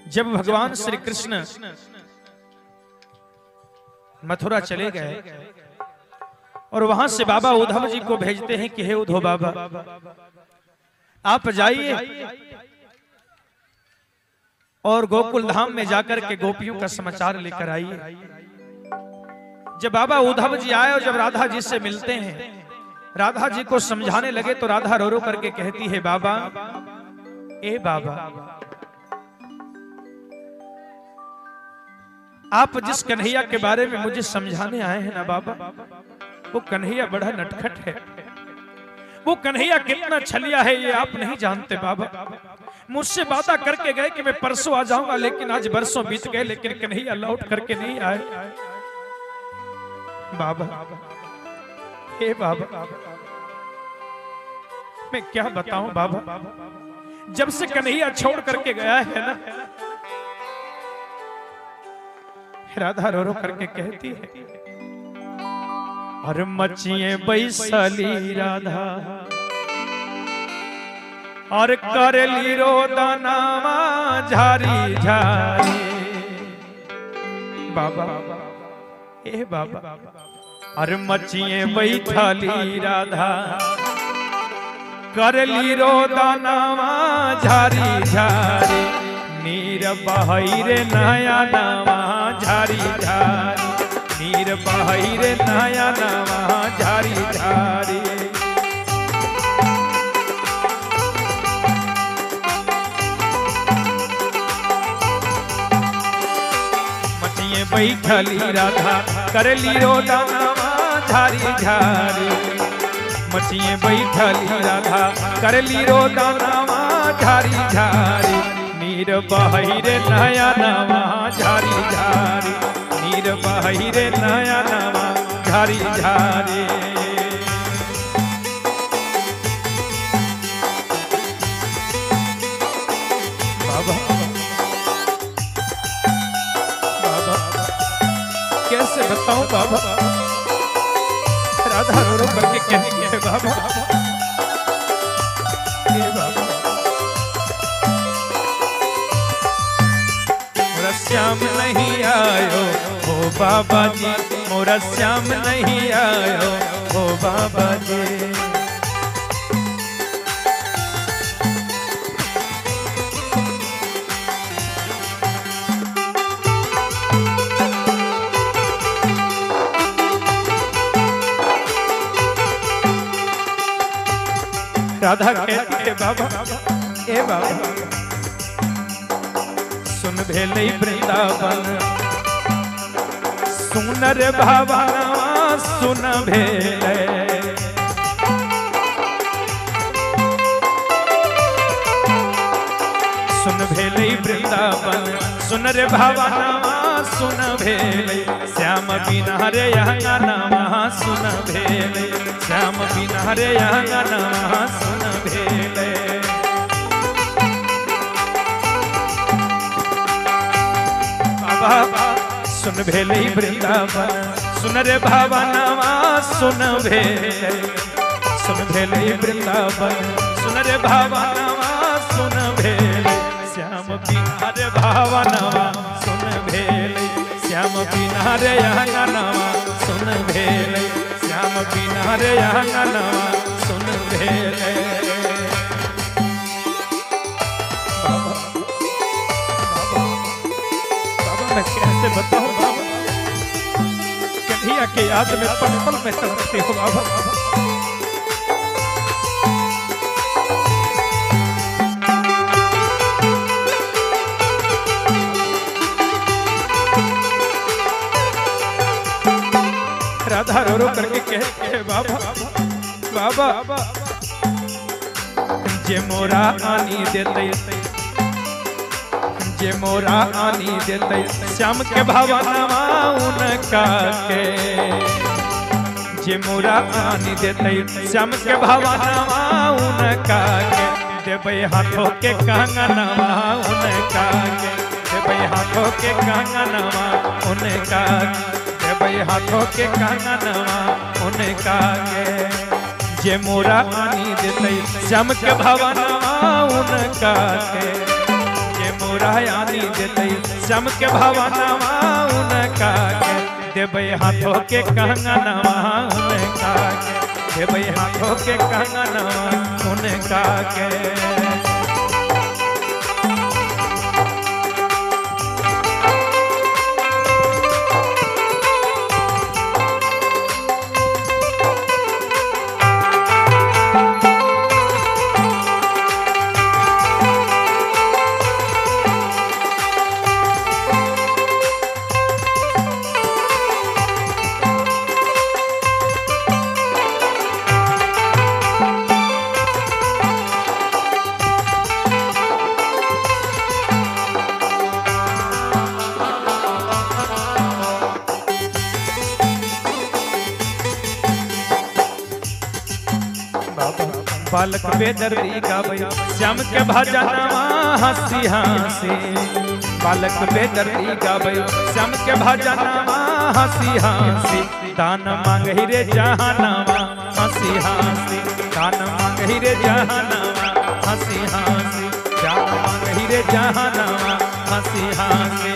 जब भगवान श्री कृष्ण मथुरा चले गए और वहां से बाबा उद्धव जी को भेजते हैं कि हे उद्धव बाबा, आप जाइए और गोकुल धाम में जाकर के गोपियों का समाचार लेकर आइए। जब बाबा उद्धव जी आए और जब राधा जी से मिलते हैं, राधा जी को समझाने लगे तो राधा रो रो करके कहती है, बाबा, ए बाबा, आप जिस कन्हैया के बारे में मुझे समझाने आए हैं ना बाबा, वो कन्हैया बड़ा नटखट है। वो कन्हैया कितना छलिया है ये आप नहीं जानते बाबा। मुझसे वादा करके गए कि मैं परसों आ जाऊंगा, लेकिन आज बरसों बीत गए, लेकिन कन्हैया लौट करके नहीं आए। बाबा, हे बाबा, मैं क्या बताऊं बाबा, जब से कन्हैया छोड़ करके गया है ना, राधा रो रो करके कहती है, और मचिए बैसली राधा और करली रोदनावा झारी झारी। बाबा, ए बाबा, और मचिए बैठली राधा करली रोदनावा झारी झारी। नीर बहई रे नया नवा झारी झारी, नीर बहई रे नया नवा झारी झारी। मचिए बैठली राधा करली रोदनावा झारी झारी। मचिए बैठली राधा करली रोदनावा झारी झारी। नीर बहई रे नया नवा झारी झारी, नीर बहई रे नया नवा झारी झारी। बाबा, बाबा, कैसे बताऊं बाबा, राधा रो रो करके कहती है, बाबा, ये बाबा, श्याम नहीं आयो ओ बाबा जी, मोरा श्याम नहीं आयो ओ बाबा जी। राधा कहती है, बाबा, ए बाबा, सुन भेलै वृंदावन सुनर भावनवा सुन भेलै। सुन भेलै वृंदावन सुनर भावनवा सुन भेलै। श्याम बिना रे अंगनवा सुन भेलै, श्याम बिना रे अंगनवा सुन भेलै। बाबा, सुन भेलै वृंदावन सुन रे भावनवा सुन भेलै। सुन भेलै वृंदावन सुन रे भावनवा सुन भेलै। श्याम बिना रे भावनवा सुन भेलै, श्याम बिना रे अंगनवा सुन भेलै, श्याम बिना रे अंगनवा सुन भेलै। मैं कैसे बताऊं बाबा, कन्हैया के याद में पल पल में तड़पती हूँ बाबा। राधा रो रो करके कहती है, बाबा, बाबा, जे मोरा आनी देते, जे मोरा आनी देते श्याम के भावनवा उनका के। जे मोरा आनी देते श्याम के भावनवा उनका के। देबै हाथों के कंगनवा उनका के, देबै हाथों के कंगनवा उनका, देबै हाथों के कंगनवा उनका के। जे मोरा आनी देते श्याम के भावनवा उनका के। मोरा आनी देते श्याम के भवनवा उनका के देवे हाथों के कंगनवा उनका के देवे हाथों के कंगनवा उनका के बालक बेदर्दी गावे श्याम के भजनवा हंसी हंसी बालक बेदर्दी गावे श्याम के भजनवा हंसी हंसी दान मांगहि रे जहानवा हंसी हंसी दान मांगहि रे जहानवा हंसी हंसी दान मांगहि रे जहानवा हंसी हंसी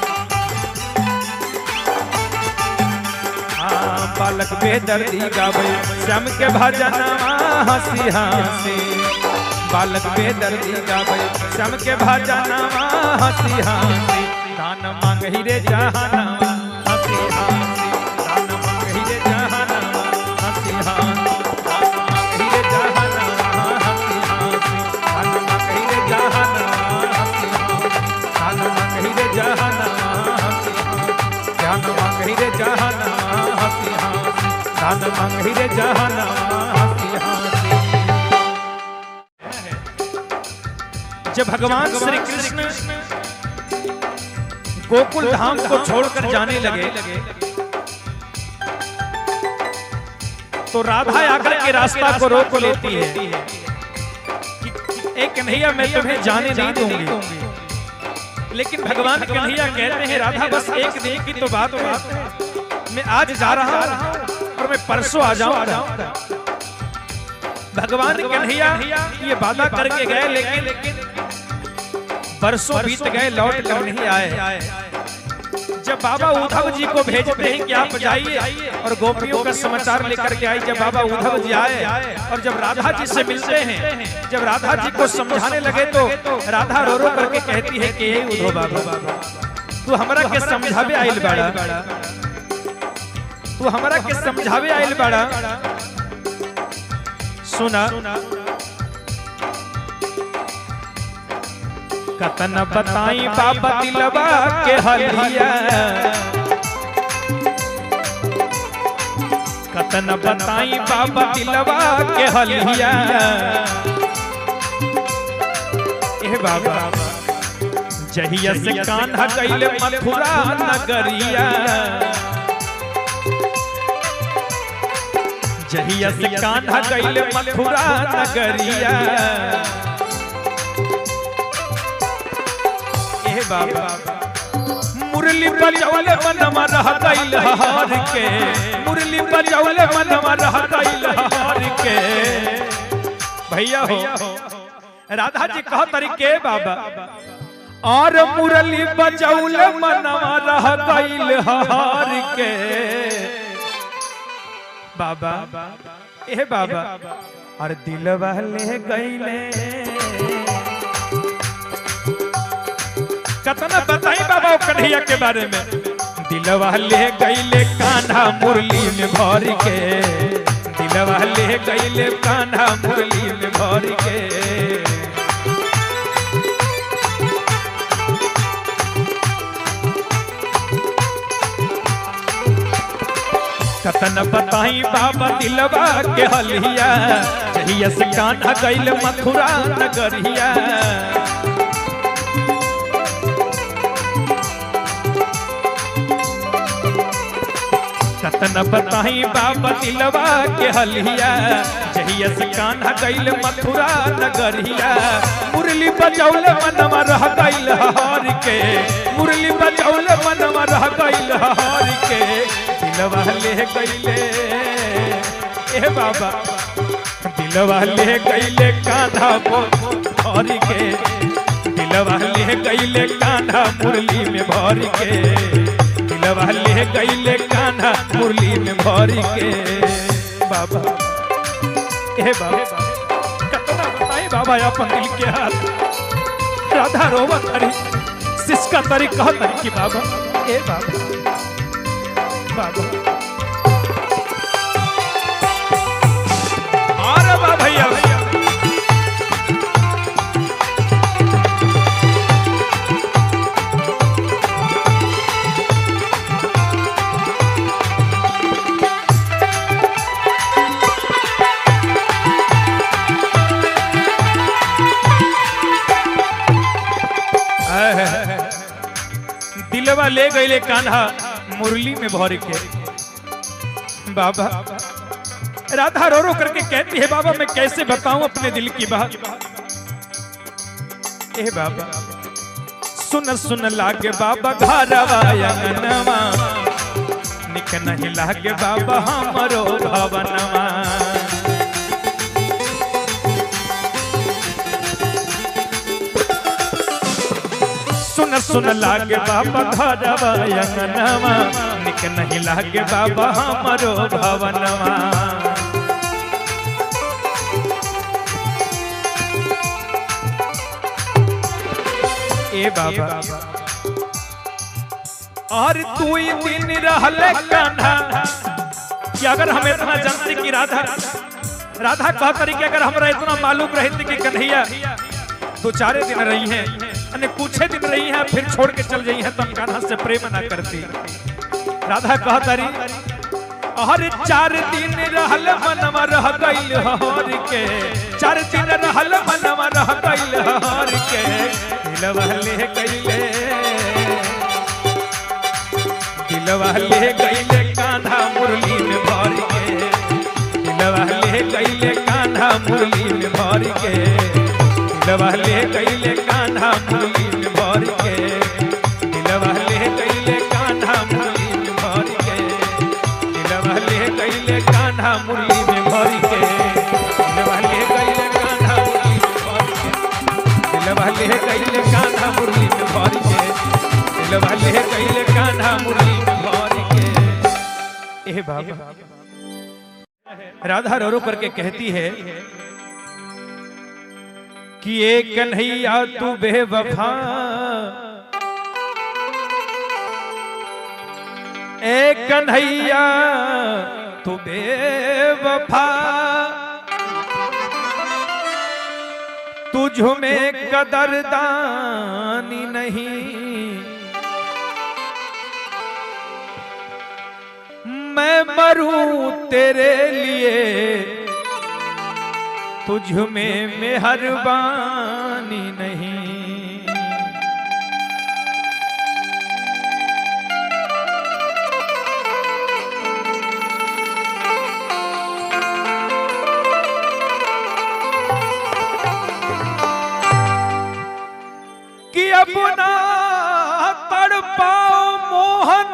बालक बेदर्दी गावे श्याम के भजनवा हंसी हंसी बालक बेदर्दी गावे श्याम के भजनवा हंसी हंसी दान मांगहि रे जहानवा हंसी हंसी दान मांगहि रे जहानवा हंसी हंसी दान मांगहि रे जहानवा हंसी हंसी दान मांगहि रे जहानवा हंसी हंसी दान मांगहि रे जहानवा हंसी हंसी दान मांगहि रे जहानवा हंसी हंसी दान मांगहि रे जहानवा हंसी हंसी। जब भगवान श्री कृष्ण गोकुल धाम को छोड़कर जाने लगे तो राधा आकर के रास्ता को रोक लेती है कि एक कन्हैया मैं तुम्हें जाने नहीं दूंगी। लेकिन भगवान कन्हैया कहते हैं राधा बस एक दिन की तो बात है, मैं आज जा रहा हूं और मैं परसों आ जाऊंगा। भगवान कन्हैया ये वादा करके गए लेकिन बरसों बीत गए लौट कर नहीं आए। जब बाबा उद्धव जी को भेजते हैं कि आप जाइए और गोपियों का समाचार लेकर के आए। जब बाबा उद्धव जी आए और जब राधा जी से मिलते हैं, जब राधा जी को समझाने लगे तो राधा रो रो करके कहती है कि हे उद्धव बाबा तू हमरा के समझावे आइल बाड़ा, तू हमरा के समझावे आइल बाड़ा। सुना कतन बताई बाबा दिलवा के हलिया, कतन बताई बाबा दिलवा के हलिया। ए बाबा जहिया से कान्हा गइले मथुरा नगरिया, जहिया से कान्हा गइले मथुरा नगरिया। बाबा मुरली बजौले मनवा रह गइल हार के, मुरली बजौले मनवा रह गइल हार के। भैया हो राधा जी कहो तरीके बाबा और मुरली बजौले मनवा रह गइल हार के। बाबा ए बाबा और दिलवा ले गइले कतना बताई बाबा कन्हैया के बारे में। दिलवा ले गइले कान्हा मुरली में भर के, दिलवा ले गइले कान्हा मुरली में भर के। कतन बताई बाबा दिलवा के हलिया, जहिया से कान्हा गइले मथुरा नगरिया। कतन बताई बाबा दिलवा के हलिया, जहिया से कान्हा गइले मथुरा नगरिया। मुरली बजौले मनवा रह गइल हार के, मुरली बजौले मनवा रह गइल हार के। दिलवा ले गइले ए बाबा दिलवा ले गइले कान्हा भर के, दिलवा ले गईले कान्हा मुरली में भर के, दिलवा ले गईले कान्हा मुरली में भर के। बाबा ए बाबा कतना बताई बाबा अपन दिल के हाल। राधा रोवत हरी सिसका तरी कह तरी की बाबा ए बाबा बाबा अरे बा भैया दिलवा ले गईले कान्हा मुरली में भर के। बाबा राधा रो रो करके कहती है बाबा मैं कैसे बताऊं अपने दिल की बात। ए बाबा सुन सुन लागे बाबा घरवा अंगनवा, निक नहीं लागे बाबा हमरो भवनवा। सुन सुन लागे बाबा घरवा अंगनवा, निक नहीं लागे बाबा हमरो भवनवा। ए बाबा और तू ही दिन रहले कान्हा कि अगर हम इतना जानते कि राधा कह करी कि अगर हमरा इतना मालूम रहते कि कन्हैया दो चारे दिन रही हैं अने कुछ दिन रही हैं फिर छोड़ के चल जाई हैं तब कान्हा से प्रेम ना करती। राधा कह तारी हर 4 दिन रहल मनवा रह गइल हर के, 4 दिन रहल मनवा रह गइल हर के। दिलवा ले गइले कान्हा मुरली में भर के, दिलवा ले गइले कान्हा मुरली में भर के, दिलवा ले गइले कान्हा मुरली में भर के, दिलवा ले गइले कान्हा मुरली में भर के, दिलवा ले गइले कान्हा मुरली में भर के, दिलवा ले गइले कान्हा मुरली में भर के, दिलवा ले गइले कान्हा मुरली में भर के, दिलवा ले गइले कान्हा मुरली में भर के। ए बाबा राधा रो रो करके कहती है कि ए कन्हैया तू बेवफा, ए कन्हैया तू बेवफा, तुझ में कदरदानी नहीं। मैं मरूं तेरे लिए, तुझ में मेहरबानी नहीं। कि अपना तड़पाओ मोहन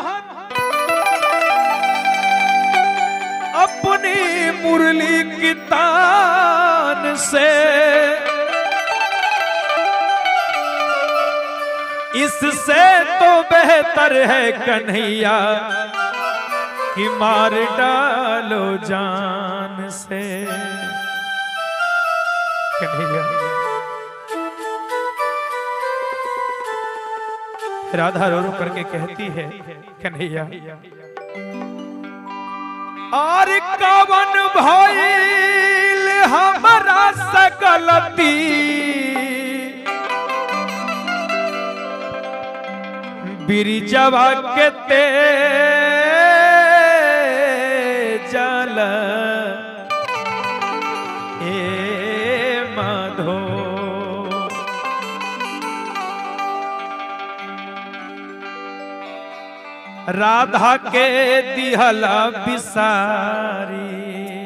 अपनी मुरली की तान से, इससे तो बेहतर है कन्हैया कि मार डालो जान से। कन्हैया राधा रो रो करके कहती है कन्हैया और कवन भइल हमरा से गलती, बिरिजवा के ते जल ए माधो। राधा के दिहला बिसारी,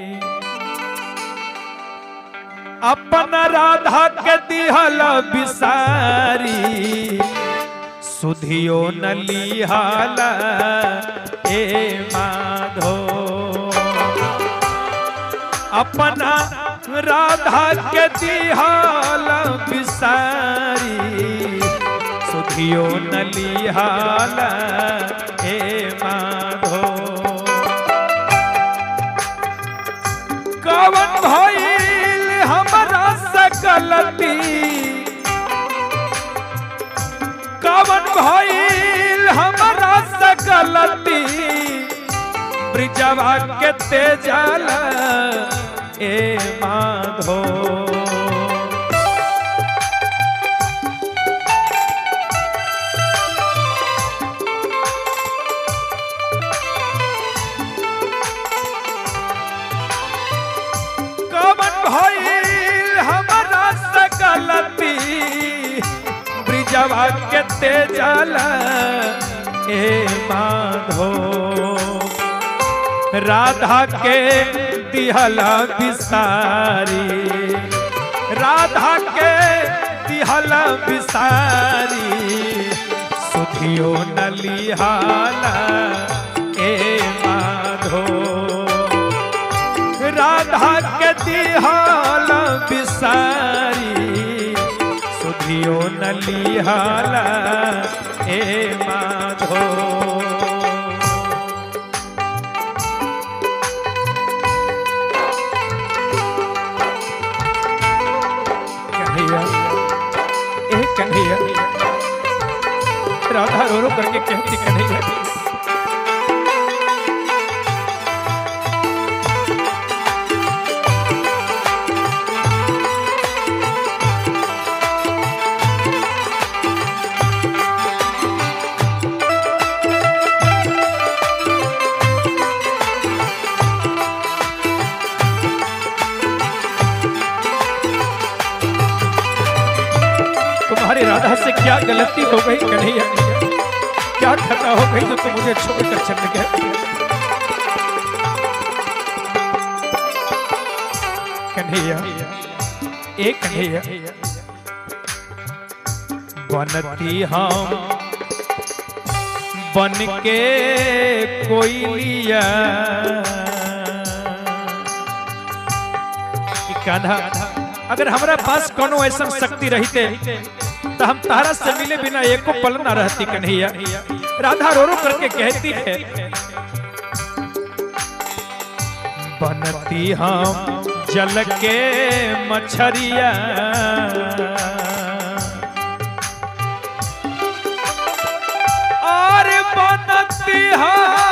अपना राधा के दिहला बिसारी, सुधियो न लिहाला ए माधो। अपना राधा के दिहला बिसारी, सुधियो न लिहाला ए माधो। कवन भइल हमरा से गलती, कवन भइल हमरा से गलती, ब्रिजवा के तेजाल ए माधो। कवन भइल हमरा से गलती, ब्रिजवा के तेजाल ए माधो। राधा के दिहला बिसारी, राधा के दिहला बिसारी, सुधियो न लिहाला ए माधो। राधा के दिहला बिसारी, सुधियो न लिहाला ए माधो। कन्हैया राधा रो रो करके कहती कन्हैया तुम्हारी राधा से क्या गलती हो गई कन्हैया, क्या खता हो गई जो तुम मुझे छोड़कर चल गए। कन्हैया एक कन्हैया बनती हम बन के कोई लिया, कान्हा अगर हमारा पास कोनो ऐसा शक्ति रहते तो हम तारा से मिले बिना एको पल न रहती कन्हैया। राधा रो रो करके कहती है बनती हम जल के मछरिया, और बनती हम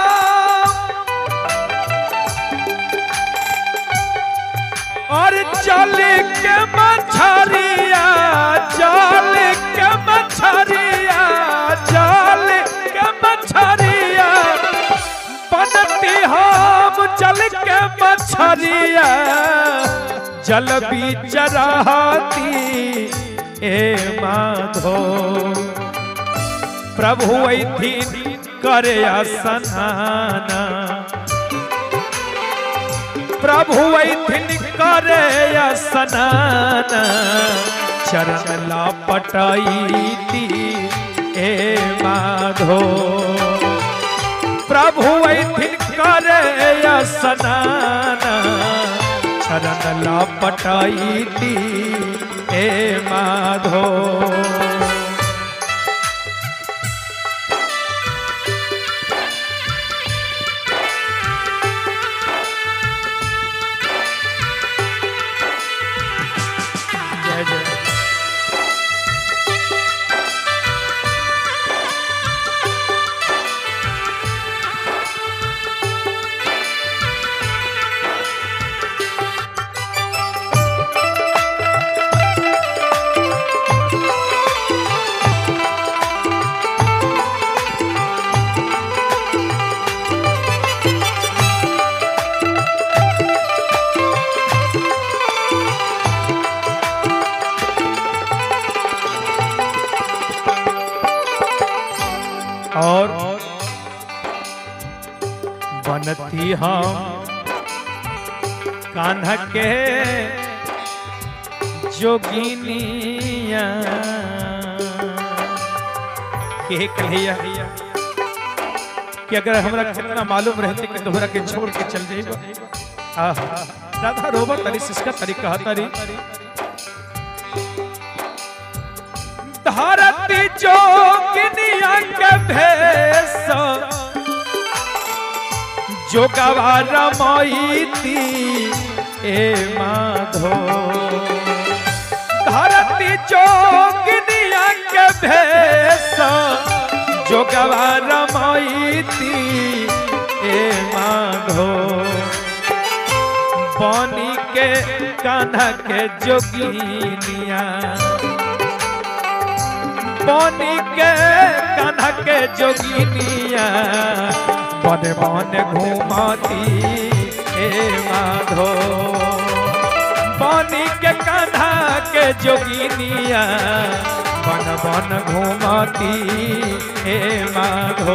और जल के मछरिया, जल के मछरिया, जल के मछरिया, बनती हम जल के मछरिया, जल बीच रहती ए माधो। प्रभु ऐथिन करे स्नाना, प्रभु ऐथिन करे स्नान, चरण लापटाईती ए माधो। प्रभु ऐथिन करे स्नान, चरण लापटाईती ए माधो। और बनती हम कान्हा के जोगिनिया के कन्हैया कि अगर हमरा कितना मालूम रहते कि तोहरा के छोड़ के चल जाइबो। राधा रोबत तरी सिसका तरीका तरी धरती जो जोगिनिया के भेष जोगवा रमैती ए माधो धरती जोगिनिया के भेष जोगवा रमैती ए माधो पानी के कान्हा के जोगिनिया पानी के कान्हा के जोगिनिया बन बन घूमती ए माधो पानी के कान्हा के जोगिनिया बन बन घूमती ए माधो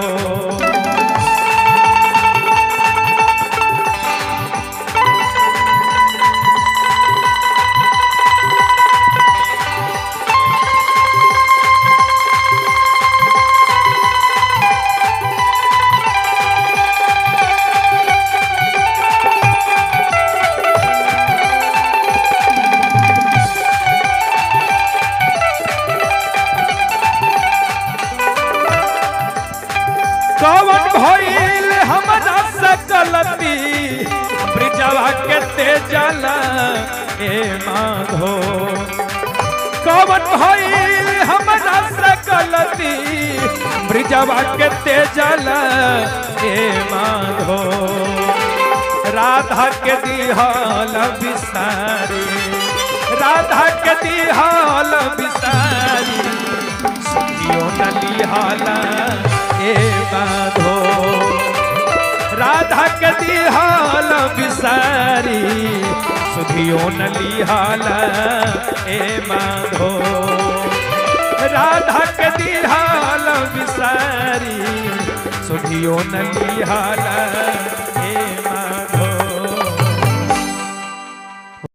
कवन भइल हमरा से गलती ब्रिजवा के तेजला ए माधो कवन भइल हमरा से गलती ब्रिजवा के तेजला ए माधो राधा के दिहल बिसारी राधा के दिहल बिसारी सुनियो नलिहाला ए माधो राधा के दिहाल बिसारी सुधियो नलिहाला ए माधो राधा के दिहाल बिसारी सुधियो नलिहाला